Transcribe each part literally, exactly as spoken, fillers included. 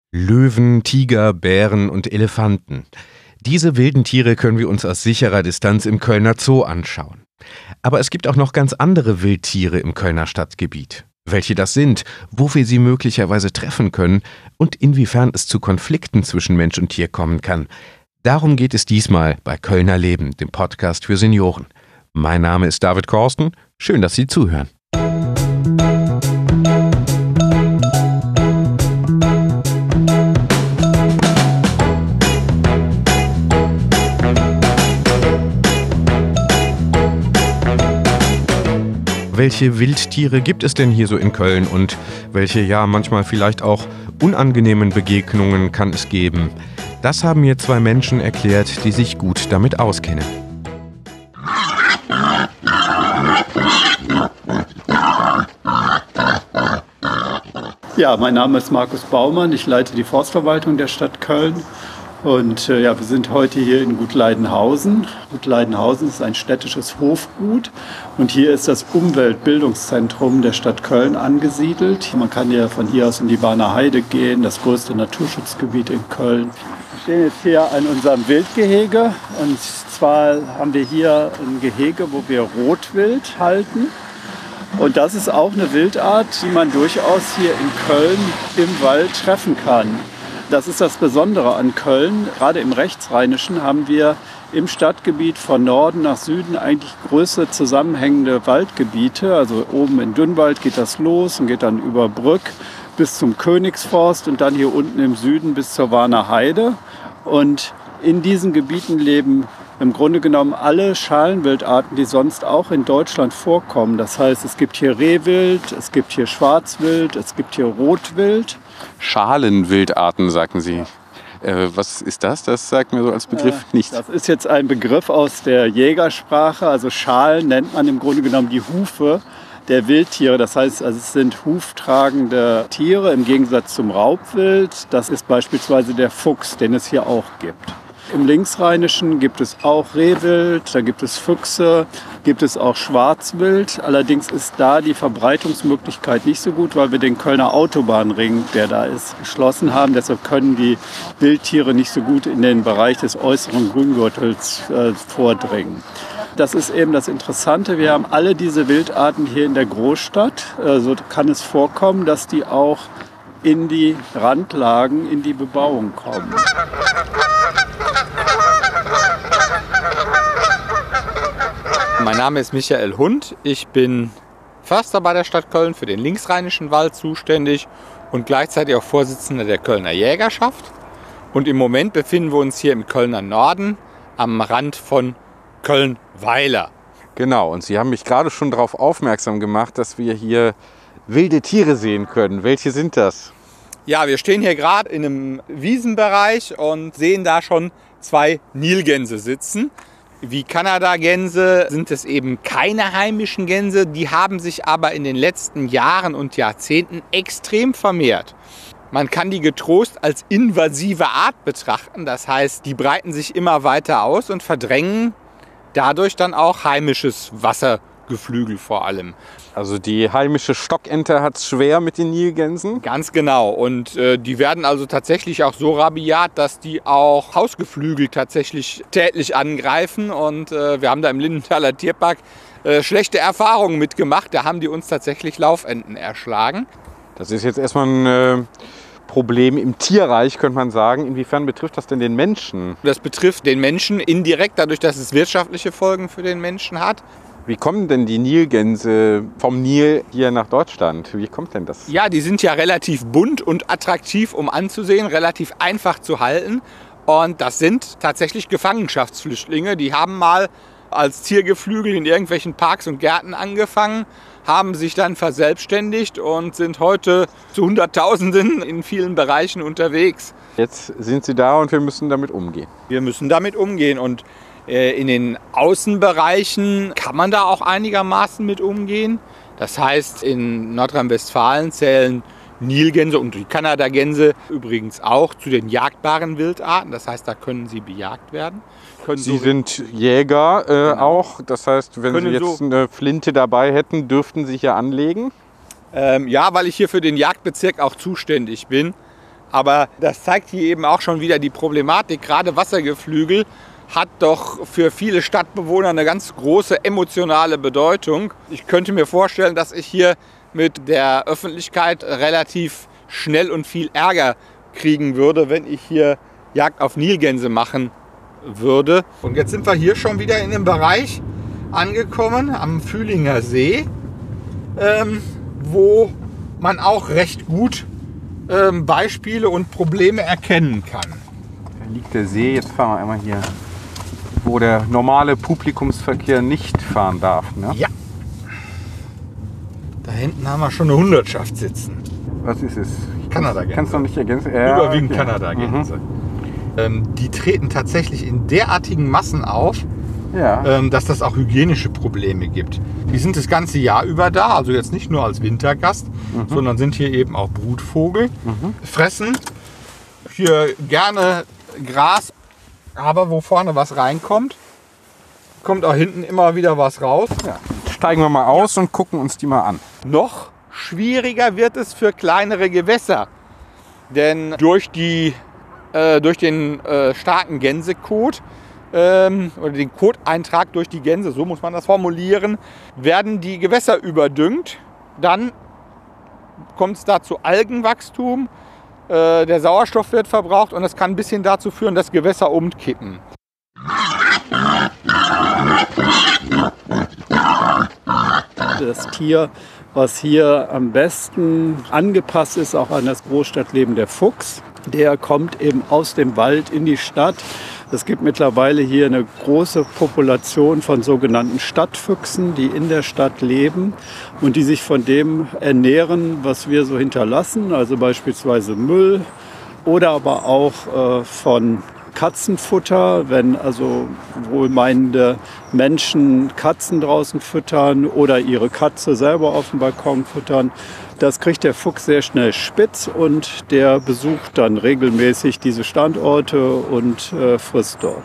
Löwen, Tiger, Bären und Elefanten. Diese wilden Tiere können wir uns aus sicherer Distanz im Kölner Zoo anschauen. Aber es gibt auch noch ganz andere Wildtiere im Kölner Stadtgebiet. Welche das sind, wo wir sie möglicherweise treffen können und inwiefern es zu Konflikten zwischen Mensch und Tier kommen kann. Darum geht es diesmal bei Kölner Leben, dem Podcast für Senioren. Mein Name ist David Korsten. Schön, dass Sie zuhören. Welche Wildtiere gibt es denn hier so in Köln und welche ja manchmal vielleicht auch unangenehmen Begegnungen kann es geben? Das haben mir zwei Menschen erklärt, die sich gut damit auskennen. Ja, mein Name ist Markus Baumann, ich leite die Forstverwaltung der Stadt Köln. Und äh, ja, wir sind heute hier in Gut Leidenhausen. Gut Leidenhausen ist ein städtisches Hofgut und hier ist das Umweltbildungszentrum der Stadt Köln angesiedelt. Man kann ja von hier aus in die Warner Heide gehen, das größte Naturschutzgebiet in Köln. Wir stehen jetzt hier an unserem Wildgehege und zwar haben wir hier ein Gehege, wo wir Rotwild halten. Und das ist auch eine Wildart, die man durchaus hier in Köln im Wald treffen kann. Das ist das Besondere an Köln. Gerade im Rechtsrheinischen haben wir im Stadtgebiet von Norden nach Süden eigentlich größere zusammenhängende Waldgebiete. Also oben in Dünnwald geht das los und geht dann über Brück bis zum Königsforst und dann hier unten im Süden bis zur Warner Heide. Und in diesen Gebieten leben im Grunde genommen alle Schalenwildarten, die sonst auch in Deutschland vorkommen. Das heißt, es gibt hier Rehwild, es gibt hier Schwarzwild, es gibt hier Rotwild. Schalenwildarten, sagten Sie. Äh, was ist das? Das sagt mir so als Begriff äh, nichts. Das ist jetzt ein Begriff aus der Jägersprache. Also Schalen nennt man im Grunde genommen die Hufe der Wildtiere. Das heißt, also es sind huftragende Tiere im Gegensatz zum Raubwild. Das ist beispielsweise der Fuchs, den es hier auch gibt. Im Linksrheinischen gibt es auch Rehwild, da gibt es Füchse, gibt es auch Schwarzwild. Allerdings ist da die Verbreitungsmöglichkeit nicht so gut, weil wir den Kölner Autobahnring, der da ist, geschlossen haben. Deshalb können die Wildtiere nicht so gut in den Bereich des äußeren Grüngürtels äh, vordringen. Das ist eben das Interessante. Wir haben alle diese Wildarten hier in der Großstadt. Äh, so kann es vorkommen, dass die auch in die Randlagen, in die Bebauung kommen. Mein Name ist Michael Hund. Ich bin Förster bei der Stadt Köln, für den linksrheinischen Wald zuständig und gleichzeitig auch Vorsitzender der Kölner Jägerschaft. Und im Moment befinden wir uns hier im Kölner Norden am Rand von Köln-Weiler. Genau, und Sie haben mich gerade schon darauf aufmerksam gemacht, dass wir hier wilde Tiere sehen können. Welche sind das? Ja, wir stehen hier gerade in einem Wiesenbereich und sehen da schon zwei Nilgänse sitzen. Wie Kanadagänse sind es eben keine heimischen Gänse, die haben sich aber in den letzten Jahren und Jahrzehnten extrem vermehrt. Man kann die getrost als invasive Art betrachten, das heißt, die breiten sich immer weiter aus und verdrängen dadurch dann auch heimisches Wassergeflügel vor allem. Also die heimische Stockente hat es schwer mit den Nilgänsen? Ganz genau. Und äh, die werden also tatsächlich auch so rabiat, dass die auch Hausgeflügel tatsächlich tätlich angreifen. Und äh, wir haben da im Lindenthaler Tierpark äh, schlechte Erfahrungen mitgemacht. Da haben die uns tatsächlich Laufenten erschlagen. Das ist jetzt erstmal ein äh, Problem im Tierreich, könnte man sagen. Inwiefern betrifft das denn den Menschen? Das betrifft den Menschen indirekt, dadurch, dass es wirtschaftliche Folgen für den Menschen hat. Wie kommen denn die Nilgänse vom Nil hier nach Deutschland? Wie kommt denn das? Ja, die sind ja relativ bunt und attraktiv, um anzusehen, relativ einfach zu halten. Und das sind tatsächlich Gefangenschaftsflüchtlinge. Die haben mal als Ziergeflügel in irgendwelchen Parks und Gärten angefangen, haben sich dann verselbstständigt und sind heute zu Hunderttausenden in vielen Bereichen unterwegs. Jetzt sind sie da und wir müssen damit umgehen. Wir müssen damit umgehen und in den Außenbereichen kann man da auch einigermaßen mit umgehen. Das heißt, in Nordrhein-Westfalen zählen Nilgänse und die Kanadagänse übrigens auch zu den jagdbaren Wildarten. Das heißt, da können sie bejagt werden. Können Sie so sind Jäger äh, genau. auch. Das heißt, wenn Sie jetzt so eine Flinte dabei hätten, dürften Sie hier anlegen? Ähm, ja, weil ich hier für den Jagdbezirk auch zuständig bin, Aber das zeigt hier eben auch schon wieder die Problematik. Gerade Wassergeflügel hat doch für viele Stadtbewohner eine ganz große emotionale Bedeutung. Ich könnte mir vorstellen, dass ich hier mit der Öffentlichkeit relativ schnell und viel Ärger kriegen würde, wenn ich hier Jagd auf Nilgänse machen würde. Und jetzt sind wir hier schon wieder in dem Bereich angekommen, am Fühlinger See, ähm, wo man auch recht gut ähm, Beispiele und Probleme erkennen kann. Da liegt der See, jetzt fahren wir einmal hier, wo der normale Publikumsverkehr nicht fahren darf. Ne? Ja. Da hinten haben wir schon eine Hundertschaft sitzen. Was ist es? Kanadagänse. Kannst du noch nicht ergänzen? Ja, Überwiegend okay. Kanadagänse. Mhm. Ähm, die treten tatsächlich in derartigen Massen auf, Ja. ähm, dass das auch hygienische Probleme gibt. Die sind das ganze Jahr über da, also jetzt nicht nur als Wintergast, mhm. sondern sind hier eben auch Brutvogel. Mhm. Fressen hier gerne Gras, aber wo vorne was reinkommt, kommt auch hinten immer wieder was raus. Ja. Steigen wir mal aus und gucken uns die mal an. Noch schwieriger wird es für kleinere Gewässer, denn durch, die, äh, durch den äh, starken Gänsekot ähm, oder den Koteintrag durch die Gänse, so muss man das formulieren, werden die Gewässer überdüngt. Dann kommt es da zu Algenwachstum, äh, der Sauerstoff wird verbraucht und das kann ein bisschen dazu führen, dass Gewässer umkippen. Das Tier, was hier am besten angepasst ist, auch an das Großstadtleben, der Fuchs, der kommt eben aus dem Wald in die Stadt. Es gibt mittlerweile hier eine große Population von sogenannten Stadtfüchsen, die in der Stadt leben und die sich von dem ernähren, was wir so hinterlassen, also beispielsweise Müll oder aber auch äh, von Katzenfutter, wenn also wohlmeinende Menschen Katzen draußen füttern oder ihre Katze selber auf dem Balkon füttern. Das kriegt der Fuchs sehr schnell spitz und der besucht dann regelmäßig diese Standorte und äh, frisst dort.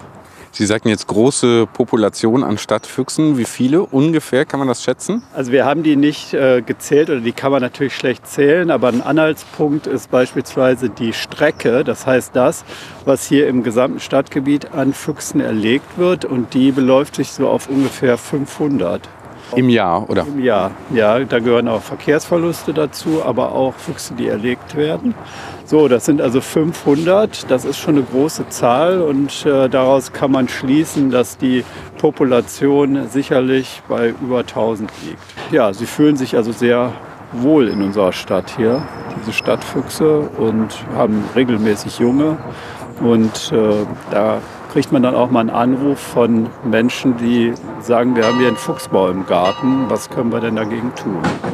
Sie sagten jetzt große Population an Stadtfüchsen. Wie viele ungefähr, kann man das schätzen? Also wir haben die nicht äh, gezählt oder die kann man natürlich schlecht zählen, aber ein Anhaltspunkt ist beispielsweise die Strecke. Das heißt das, was hier im gesamten Stadtgebiet an Füchsen erlegt wird und die beläuft sich so auf ungefähr fünfhundert. Im Jahr, oder? Im Jahr, ja. Da gehören auch Verkehrsverluste dazu, aber auch Füchse, die erlegt werden. So, das sind also fünfhundert. Das ist schon eine große Zahl und äh, daraus kann man schließen, dass die Population sicherlich bei über tausend liegt. Ja, sie fühlen sich also sehr wohl in unserer Stadt hier, diese Stadtfüchse, und haben regelmäßig Junge. Und äh, da kriegt man dann auch mal einen Anruf von Menschen, die sagen, wir haben hier einen Fuchsbau im Garten, was können wir denn dagegen tun?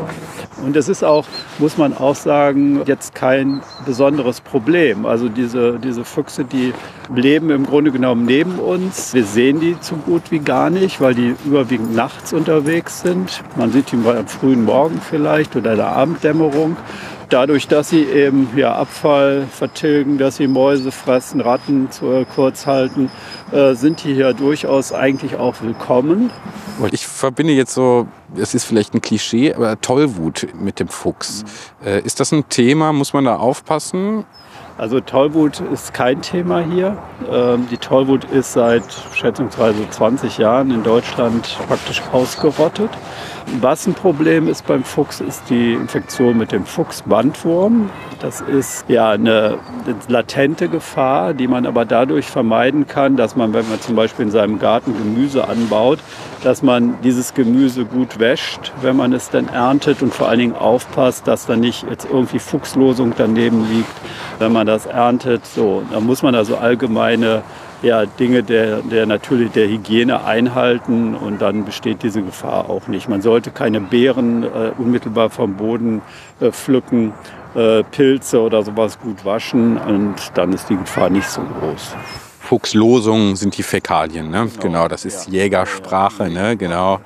Und es ist auch, muss man auch sagen, jetzt kein besonderes Problem. Also diese, diese Füchse, die leben im Grunde genommen neben uns. Wir sehen die so gut wie gar nicht, weil die überwiegend nachts unterwegs sind. Man sieht die mal am frühen Morgen vielleicht oder in der Abenddämmerung. Dadurch, dass sie eben ja, Abfall vertilgen, dass sie Mäuse fressen, Ratten zu, äh, kurz halten, äh, sind die hier durchaus eigentlich auch willkommen. Ich verbinde jetzt so, es ist vielleicht ein Klischee, aber Tollwut mit dem Fuchs. Mhm. Äh, ist das ein Thema? Muss man da aufpassen? Also Tollwut ist kein Thema hier. Ähm, die Tollwut ist seit schätzungsweise zwanzig Jahren in Deutschland praktisch ausgerottet. Was ein Problem ist beim Fuchs, ist die Infektion mit dem Fuchsbandwurm. Das ist ja eine latente Gefahr, die man aber dadurch vermeiden kann, dass man, wenn man zum Beispiel in seinem Garten Gemüse anbaut, dass man dieses Gemüse gut wäscht, wenn man es dann erntet, und vor allen Dingen aufpasst, dass da nicht jetzt irgendwie Fuchslosung daneben liegt, wenn man das erntet. So, da muss man also allgemeine ja, Dinge der, der natürlich der Hygiene einhalten, und dann besteht diese Gefahr auch nicht. Man sollte keine Beeren äh, unmittelbar vom Boden äh, pflücken, äh, Pilze oder sowas gut waschen, und dann ist die Gefahr nicht so groß. Fuchslosung sind die Fäkalien, ne? Genau, genau, das ist ja Jägersprache, ne? Genau.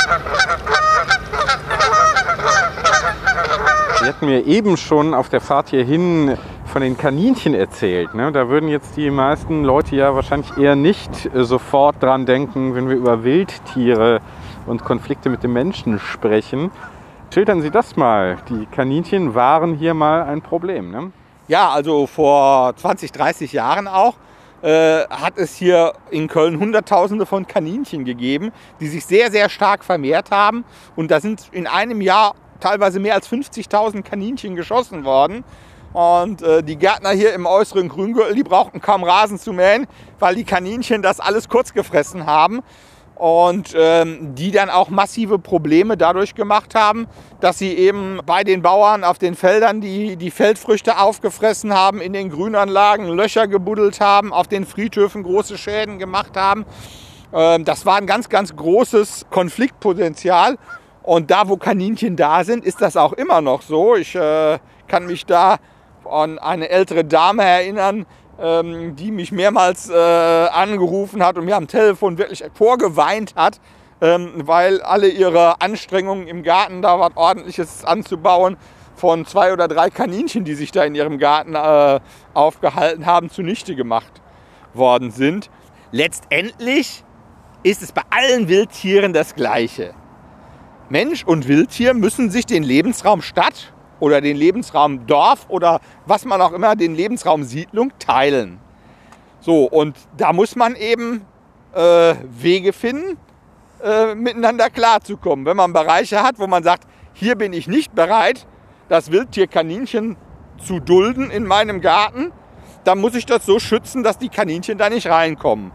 Sie hatten mir eben schon auf der Fahrt hierhin von den Kaninchen erzählt. Ne? Da würden jetzt die meisten Leute ja wahrscheinlich eher nicht äh, sofort dran denken, wenn wir über Wildtiere und Konflikte mit den Menschen sprechen. Schildern Sie das mal. Die Kaninchen waren hier mal ein Problem, ne? Ja, also vor zwanzig, dreißig Jahren auch äh, hat es hier in Köln Hunderttausende von Kaninchen gegeben, die sich sehr, sehr stark vermehrt haben. Und da sind in einem Jahr teilweise mehr als fünfzigtausend Kaninchen geschossen worden. Und äh, die Gärtner hier im äußeren Grüngürtel, die brauchten kaum Rasen zu mähen, weil die Kaninchen das alles kurz gefressen haben. Und ähm, die dann auch massive Probleme dadurch gemacht haben, dass sie eben bei den Bauern auf den Feldern die, die Feldfrüchte aufgefressen haben, in den Grünanlagen Löcher gebuddelt haben, auf den Friedhöfen große Schäden gemacht haben. Ähm, das war ein ganz, ganz großes Konfliktpotenzial. Und da, wo Kaninchen da sind, ist das auch immer noch so. Ich äh, kann mich da an eine ältere Dame erinnern, ähm, die mich mehrmals äh, angerufen hat und mir am Telefon wirklich vorgeweint hat, ähm, weil alle ihre Anstrengungen im Garten, da was Ordentliches anzubauen, von zwei oder drei Kaninchen, die sich da in ihrem Garten äh, aufgehalten haben, zunichte gemacht worden sind. Letztendlich ist es bei allen Wildtieren das Gleiche. Mensch und Wildtier müssen sich den Lebensraum Stadt oder den Lebensraum Dorf oder was man auch immer, den Lebensraum Siedlung teilen. So, und da muss man eben äh, Wege finden, äh, miteinander klarzukommen. Wenn man Bereiche hat, wo man sagt, hier bin ich nicht bereit, das Wildtier Kaninchen zu dulden in meinem Garten, dann muss ich das so schützen, dass die Kaninchen da nicht reinkommen.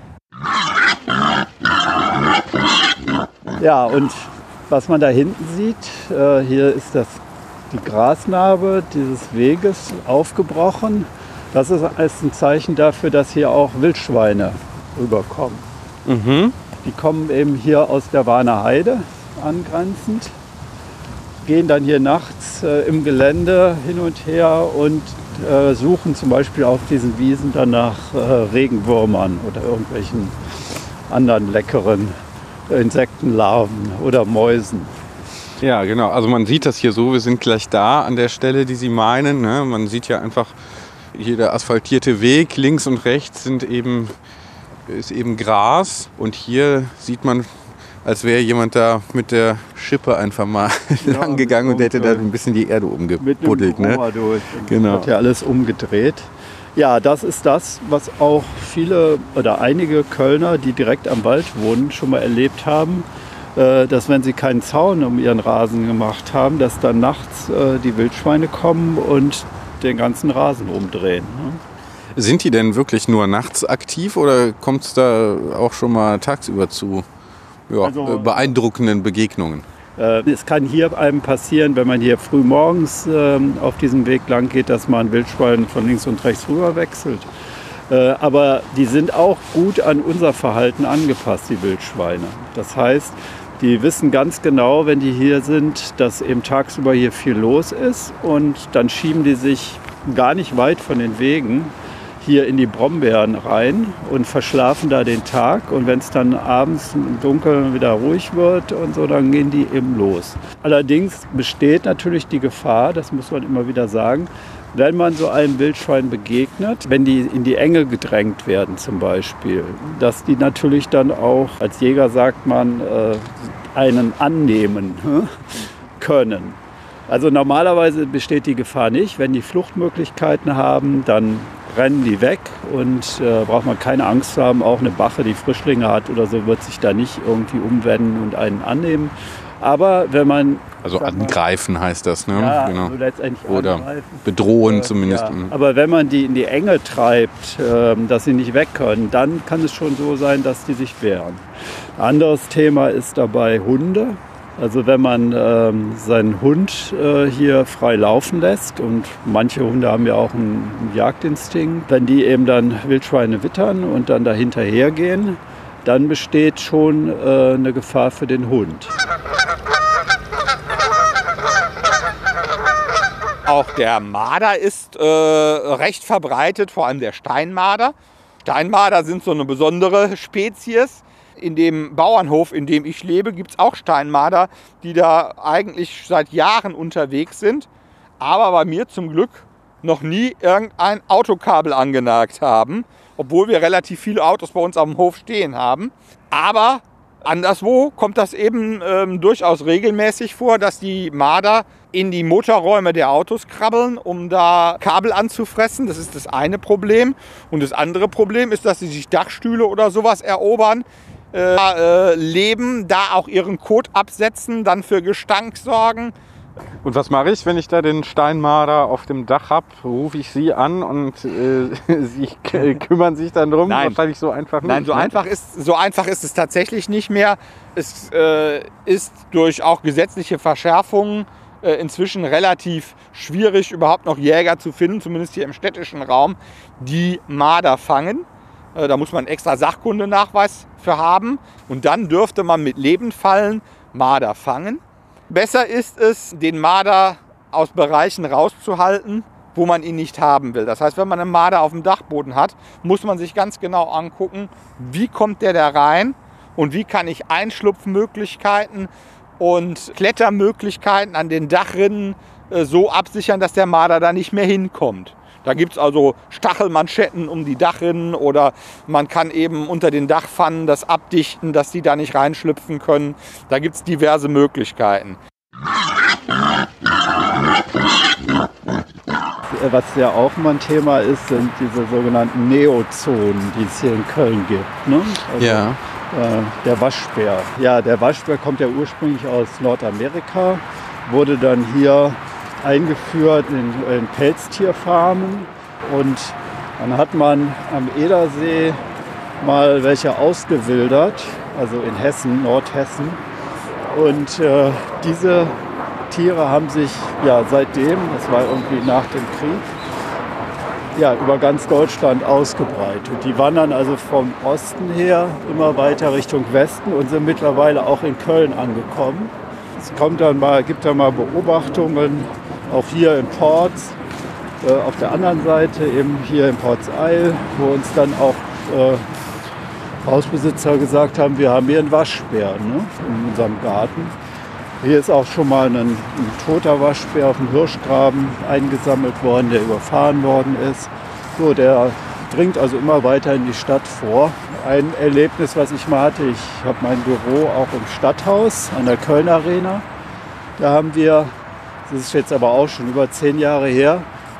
Ja, und was man da hinten sieht, äh, hier ist das, die Grasnarbe dieses Weges aufgebrochen. Das ist ein Zeichen dafür, dass hier auch Wildschweine rüberkommen. Mhm. Die kommen eben hier aus der Warner Heide angrenzend, gehen dann hier nachts äh, im Gelände hin und her und äh, suchen zum Beispiel auf diesen Wiesen dann nach äh, Regenwürmern oder irgendwelchen anderen leckeren Insektenlarven oder Mäusen. Ja, genau. Also man sieht das hier so, wir sind gleich da an der Stelle, die Sie meinen. Ne? Man sieht ja einfach hier der asphaltierte Weg, links und rechts sind eben, ist eben Gras. Und hier sieht man, als wäre jemand da mit der Schippe einfach mal ja, lang gegangen und hätte da ein bisschen die Erde umgebuddelt. Mit dem ne? durch. Genau. Hat ja alles umgedreht. Ja, das ist das, was auch viele oder einige Kölner, die direkt am Wald wohnen, schon mal erlebt haben, dass wenn sie keinen Zaun um ihren Rasen gemacht haben, dass dann nachts die Wildschweine kommen und den ganzen Rasen umdrehen. Sind die denn wirklich nur nachts aktiv oder kommt es da auch schon mal tagsüber zu ja, also, beeindruckenden Begegnungen? Es kann hier einem passieren, wenn man hier früh morgens auf diesem Weg lang geht, dass man Wildschweine von links und rechts rüber wechselt. Aber die sind auch gut an unser Verhalten angepasst, die Wildschweine. Das heißt, die wissen ganz genau, wenn die hier sind, dass eben tagsüber hier viel los ist und dann schieben die sich gar nicht weit von den Wegen hier in die Brombeeren rein und verschlafen da den Tag. Und wenn es dann abends im Dunkeln wieder ruhig wird und so, dann gehen die eben los. Allerdings besteht natürlich die Gefahr, das muss man immer wieder sagen, wenn man so einem Wildschwein begegnet, wenn die in die Enge gedrängt werden zum Beispiel, dass die natürlich dann auch, als Jäger sagt man, einen annehmen können. Also normalerweise besteht die Gefahr nicht. Wenn die Fluchtmöglichkeiten haben, dann rennen die weg und äh, braucht man keine Angst zu haben. Auch eine Bache, die Frischlinge hat oder so, wird sich da nicht irgendwie umwenden und einen annehmen. Aber wenn man... Also angreifen heißt das, ne? Ja, genau. also letztendlich oder angreifen. bedrohen äh, zumindest. Ja. Aber wenn man die in die Enge treibt, äh, dass sie nicht weg können, dann kann es schon so sein, dass die sich wehren. Ein anderes Thema ist dabei Hunde. Also wenn man ähm, seinen Hund äh, hier frei laufen lässt, und manche Hunde haben ja auch einen, einen Jagdinstinkt, wenn die eben dann Wildschweine wittern und dann da hinterhergehen, dann besteht schon äh, eine Gefahr für den Hund. Auch der Marder ist äh, recht verbreitet, vor allem der Steinmarder. Steinmarder sind so eine besondere Spezies. In dem Bauernhof, in dem ich lebe, gibt es auch Steinmarder, die da eigentlich seit Jahren unterwegs sind, aber bei mir zum Glück noch nie irgendein Autokabel angenagt haben, obwohl wir relativ viele Autos bei uns auf dem Hof stehen haben. Aber anderswo kommt das eben ähm, durchaus regelmäßig vor, dass die Marder in die Motorräume der Autos krabbeln, um da Kabel anzufressen. Das ist das eine Problem. Und das andere Problem ist, dass sie sich Dachstühle oder sowas erobern, äh, äh, leben, da auch ihren Kot absetzen, dann für Gestank sorgen. Und was mache ich, wenn ich da den Steinmarder auf dem Dach habe? Rufe ich Sie an und äh, Sie k- kümmern sich dann drum? Nein. Wahrscheinlich so einfach nicht. Nein, so, ne? einfach ist, so einfach ist es tatsächlich nicht mehr. Es äh, ist durch auch gesetzliche Verschärfungen äh, inzwischen relativ schwierig, überhaupt noch Jäger zu finden, zumindest hier im städtischen Raum, die Marder fangen. Äh, da muss man einen extra Sachkundenachweis für haben. Und dann dürfte man mit Lebendfallen Marder fangen. Besser ist es, den Marder aus Bereichen rauszuhalten, wo man ihn nicht haben will. Das heißt, wenn man einen Marder auf dem Dachboden hat, muss man sich ganz genau angucken, wie kommt der da rein und wie kann ich Einschlupfmöglichkeiten und Klettermöglichkeiten an den Dachrinnen äh, so absichern, dass der Marder da nicht mehr hinkommt. Da gibt es also Stachelmanschetten um die Dachrinnen oder man kann eben unter den Dachpfannen das abdichten, dass die da nicht reinschlüpfen können. Da gibt es diverse Möglichkeiten. Was ja auch mal ein Thema ist, sind diese sogenannten Neozonen, die es hier in Köln gibt. Ne? Also, Ja. äh, der Waschbär. Ja, der Waschbär kommt ja ursprünglich aus Nordamerika, wurde dann hier eingeführt in, in Pelztierfarmen und dann hat man am Edersee mal welche ausgewildert, also in Hessen, Nordhessen. Und äh, diese Tiere haben sich ja seitdem, das war irgendwie nach dem Krieg, ja, über ganz Deutschland ausgebreitet. Die wandern also vom Osten her immer weiter Richtung Westen und sind mittlerweile auch in Köln angekommen. Es kommt dann mal, gibt dann mal Beobachtungen, auch hier in Porz, äh, auf der anderen Seite, eben hier in Porzeil, wo uns dann auch äh, Hausbesitzer gesagt haben, wir haben hier einen Waschbär, ne, in unserem Garten. Hier ist auch schon mal ein, ein toter Waschbär auf dem Hirschgraben eingesammelt worden, der überfahren worden ist. So, der dringt also immer weiter in die Stadt vor. Ein Erlebnis, was ich mal hatte, ich habe mein Büro auch im Stadthaus an der Köln Arena. Da haben wir, das ist jetzt aber auch schon über zehn Jahre her,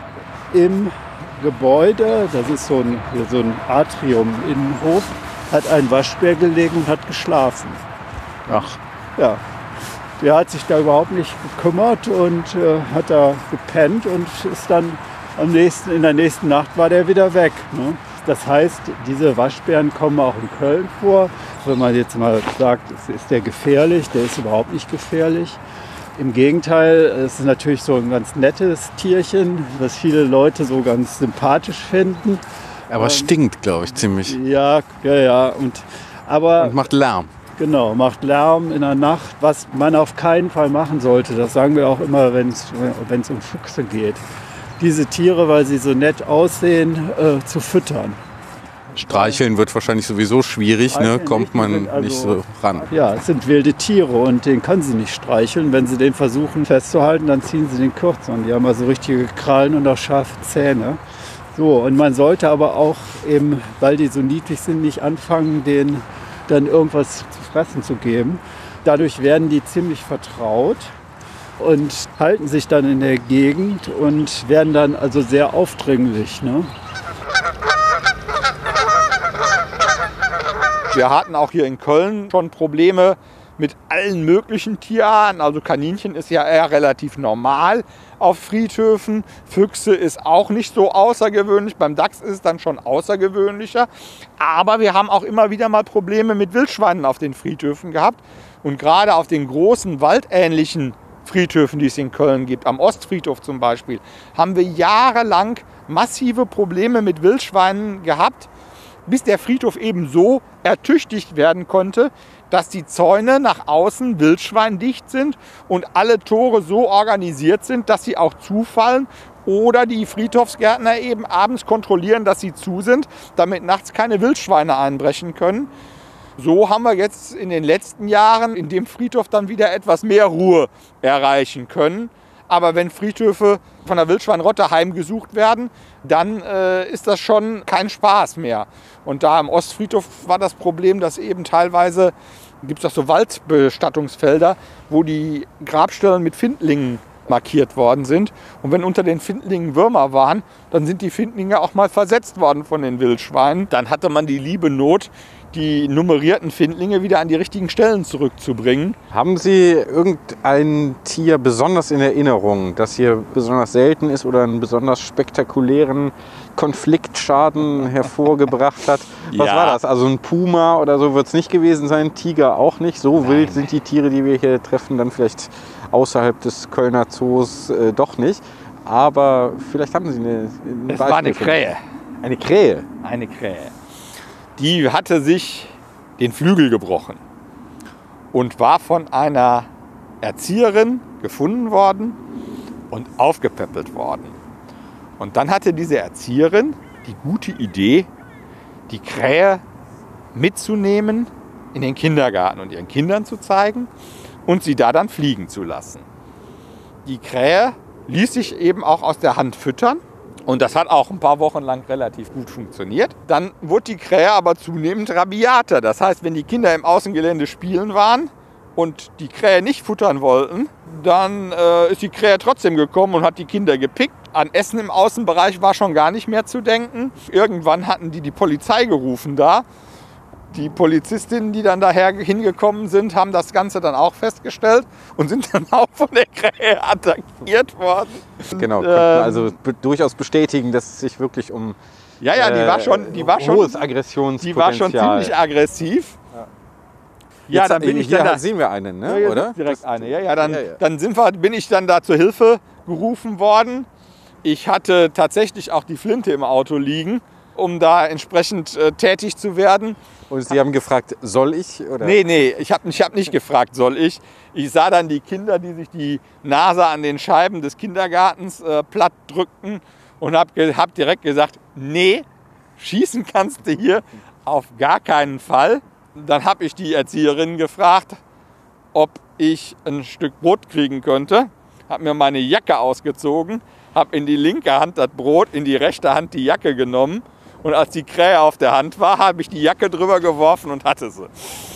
im Gebäude, das ist so ein, so ein Atrium-Innenhof, hat ein Waschbär gelegen und hat geschlafen. Ach. Ja, der hat sich da überhaupt nicht gekümmert und äh, hat da gepennt und ist dann am nächsten, in der nächsten Nacht war der wieder weg. Ne? Das heißt, diese Waschbären kommen auch in Köln vor. Wenn man jetzt mal sagt, ist der gefährlich, der ist überhaupt nicht gefährlich. Im Gegenteil, es ist natürlich so ein ganz nettes Tierchen, was viele Leute so ganz sympathisch finden. Aber es stinkt, glaube ich, ziemlich. Ja, ja, ja. Und, aber Und macht Lärm. Genau, macht Lärm in der Nacht, was man auf keinen Fall machen sollte. Das sagen wir auch immer, wenn es um Füchse geht. Diese Tiere, weil sie so nett aussehen, äh, zu füttern. Streicheln wird wahrscheinlich sowieso schwierig, ne? Streicheln Kommt nicht, die man sind also- nicht so ran. Ja, es sind wilde Tiere und den können sie nicht streicheln. Wenn sie den versuchen festzuhalten, dann ziehen sie den kürzer. Und die haben also richtige Krallen und auch scharfe Zähne. So, und man sollte aber auch eben, weil die so niedlich sind, nicht anfangen, denen dann irgendwas zu fressen zu geben. Dadurch werden die ziemlich vertraut und halten sich dann in der Gegend und werden dann also sehr aufdringlich. Ne? Wir hatten auch hier in Köln schon Probleme mit allen möglichen Tierarten. Also Kaninchen ist ja eher relativ normal auf Friedhöfen. Füchse ist auch nicht so außergewöhnlich. Beim Dachs ist es dann schon außergewöhnlicher. Aber wir haben auch immer wieder mal Probleme mit Wildschweinen auf den Friedhöfen gehabt. Und gerade auf den großen waldähnlichen Friedhöfen, die es in Köln gibt, am Ostfriedhof zum Beispiel, haben wir jahrelang massive Probleme mit Wildschweinen gehabt, bis der Friedhof eben so ertüchtigt werden konnte, dass die Zäune nach außen wildschweindicht sind und alle Tore so organisiert sind, dass sie auch zufallen oder die Friedhofsgärtner eben abends kontrollieren, dass sie zu sind, damit nachts keine Wildschweine einbrechen können. So haben wir jetzt in den letzten Jahren in dem Friedhof dann wieder etwas mehr Ruhe erreichen können. Aber wenn Friedhöfe von der Wildschweinrotte heimgesucht werden, dann äh, ist das schon kein Spaß mehr. Und da am Ostfriedhof war das Problem, dass eben teilweise gibt es auch so Waldbestattungsfelder, wo die Grabstellen mit Findlingen markiert worden sind. Und wenn unter den Findlingen Würmer waren, dann sind die Findlinge auch mal versetzt worden von den Wildschweinen. Dann hatte man die liebe Not, die nummerierten Findlinge wieder an die richtigen Stellen zurückzubringen. Haben Sie irgendein Tier besonders in Erinnerung, das hier besonders selten ist oder einen besonders spektakulären Konfliktschaden hervorgebracht hat? Was Ja. war das? Also ein Puma oder so wird es nicht gewesen sein, Tiger auch nicht. So Nein. wild sind die Tiere, die wir hier treffen, dann vielleicht außerhalb des Kölner Zoos äh, doch nicht. Aber vielleicht haben Sie eine, ein Es Beispiel war eine für mich. Krähe. Eine Krähe? Eine Krähe. Die hatte sich den Flügel gebrochen und war von einer Erzieherin gefunden worden und aufgepäppelt worden. Und dann hatte diese Erzieherin die gute Idee, die Krähe mitzunehmen in den Kindergarten und ihren Kindern zu zeigen und sie da dann fliegen zu lassen. Die Krähe ließ sich eben auch aus der Hand füttern. Und das hat auch ein paar Wochen lang relativ gut funktioniert. Dann wurde die Krähe aber zunehmend rabiater. Das heißt, wenn die Kinder im Außengelände spielen waren und die Krähe nicht futtern wollten, dann äh, ist die Krähe trotzdem gekommen und hat die Kinder gepickt. An Essen im Außenbereich war schon gar nicht mehr zu denken. Irgendwann hatten die die Polizei gerufen da. Die Polizistinnen, die dann daher hingekommen sind, haben das Ganze dann auch festgestellt und sind dann auch von der Krähe attackiert worden. Genau, Und, könnten ähm, also be- durchaus bestätigen, dass es sich wirklich um Ja, ja, die war schon, die war schon, hohes die Aggressionspotenzial. war schon ziemlich aggressiv. Ja, Jetzt, dann bin ich hier dann da, sehen wir einen, ne? Ja, jetzt oder? ist direkt eine. Ja, ja, dann, Ja, ja. dann sind wir, bin ich dann da zur Hilfe gerufen worden. Ich hatte tatsächlich auch die Flinte im Auto liegen, um da entsprechend äh, tätig zu werden. Und Sie haben gefragt, soll ich? Oder? Nee, nee, ich habe ich hab nicht gefragt, soll ich. Ich sah dann die Kinder, die sich die Nase an den Scheiben des Kindergartens äh, platt drückten und habe hab direkt gesagt, nee, schießen kannst du hier auf gar keinen Fall. Dann habe ich die Erzieherin gefragt, ob ich ein Stück Brot kriegen könnte. Habe mir meine Jacke ausgezogen, habe in die linke Hand das Brot, in die rechte Hand die Jacke genommen. Und als die Krähe auf der Hand war, habe ich die Jacke drüber geworfen und hatte sie.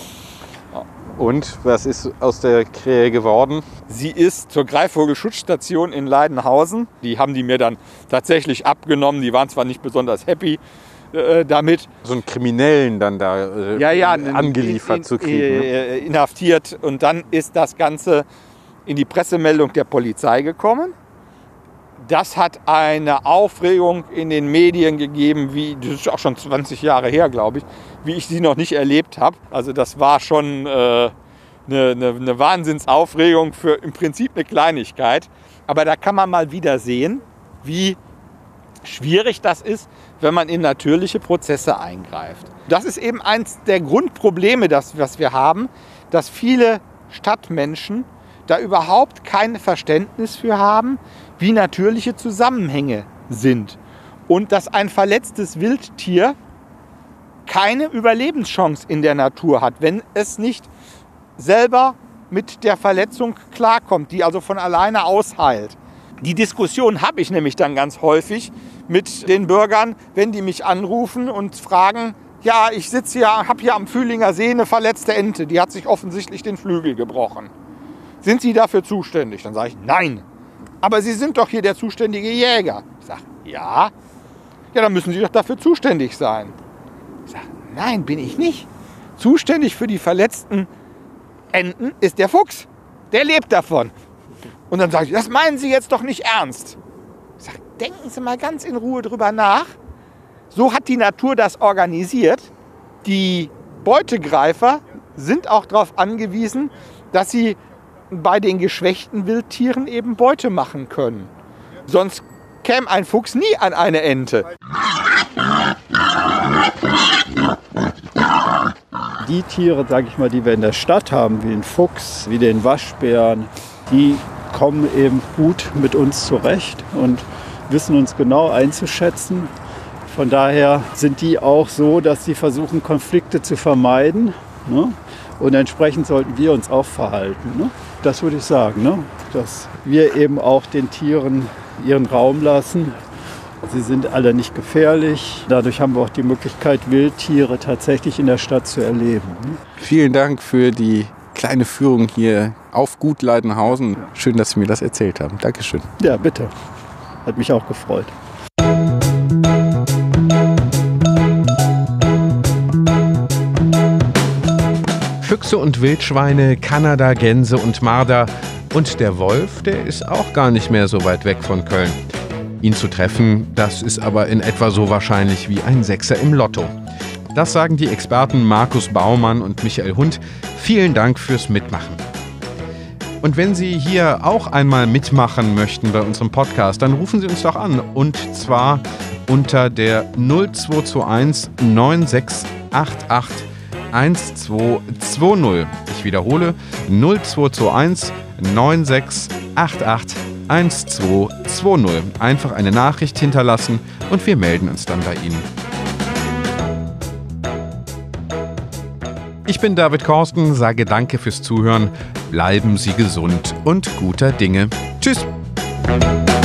Und was ist aus der Krähe geworden? Sie ist zur Greifvogelschutzstation in Leidenhausen. Die haben die mir dann tatsächlich abgenommen. Die waren zwar nicht besonders happy äh, damit. So einen Kriminellen dann da äh, Ja, ja, angeliefert in, in, zu kriegen. Ne? äh, inhaftiert. Und dann ist das Ganze in die Pressemeldung der Polizei gekommen. Das hat eine Aufregung in den Medien gegeben, wie, das ist auch schon zwanzig Jahre her, glaube ich, wie ich sie noch nicht erlebt habe. Also das war schon äh, eine, eine, eine Wahnsinnsaufregung für im Prinzip eine Kleinigkeit. Aber da kann man mal wieder sehen, wie schwierig das ist, wenn man in natürliche Prozesse eingreift. Das ist eben eins der Grundprobleme, das, was wir haben, dass viele Stadtmenschen da überhaupt kein Verständnis für haben, wie natürliche Zusammenhänge sind. Und dass ein verletztes Wildtier keine Überlebenschance in der Natur hat, wenn es nicht selber mit der Verletzung klarkommt, die also von alleine ausheilt. Die Diskussion habe ich nämlich dann ganz häufig mit den Bürgern, wenn die mich anrufen und fragen, ja, ich sitze hier, habe hier am Fühlinger See eine verletzte Ente, die hat sich offensichtlich den Flügel gebrochen. Sind Sie dafür zuständig? Dann sage ich, nein. Aber Sie sind doch hier der zuständige Jäger. Ich sage, ja. Ja, dann müssen Sie doch dafür zuständig sein. Ich sage, nein, bin ich nicht. Zuständig für die verletzten Enten ist der Fuchs. Der lebt davon. Und dann sage ich, das meinen Sie jetzt doch nicht ernst. Ich sage, denken Sie mal ganz in Ruhe drüber nach. So hat die Natur das organisiert. Die Beutegreifer sind auch darauf angewiesen, dass sie bei den geschwächten Wildtieren eben Beute machen können. Sonst käme ein Fuchs nie an eine Ente. Die Tiere, sage ich mal, die wir in der Stadt haben, wie den Fuchs, wie den Waschbären, die kommen eben gut mit uns zurecht und wissen uns genau einzuschätzen. Von daher sind die auch so, dass sie versuchen, Konflikte zu vermeiden. Ne? Und entsprechend sollten wir uns auch verhalten. Ne? Das würde ich sagen, ne? Dass wir eben auch den Tieren ihren Raum lassen. Sie sind alle nicht gefährlich. Dadurch haben wir auch die Möglichkeit, Wildtiere tatsächlich in der Stadt zu erleben. Ne? Vielen Dank für die kleine Führung hier auf Gut Leidenhausen. Schön, dass Sie mir das erzählt haben. Dankeschön. Ja, bitte. Hat mich auch gefreut. Füchse und Wildschweine, Kanada-Gänse und Marder. Und der Wolf, der ist auch gar nicht mehr so weit weg von Köln. Ihn zu treffen, das ist aber in etwa so wahrscheinlich wie ein Sechser im Lotto. Das sagen die Experten Markus Baumann und Michael Hund. Vielen Dank fürs Mitmachen. Und wenn Sie hier auch einmal mitmachen möchten bei unserem Podcast, dann rufen Sie uns doch an. Und zwar unter der null zwei zwei eins neun sechs acht acht eins zwei zwei null. Ich wiederhole, null zwei zwei eins neun sechs acht acht eins zwei zwei null. Einfach eine Nachricht hinterlassen und wir melden uns dann bei Ihnen. Ich bin David Korsten, sage danke fürs Zuhören. Bleiben Sie gesund und guter Dinge. Tschüss!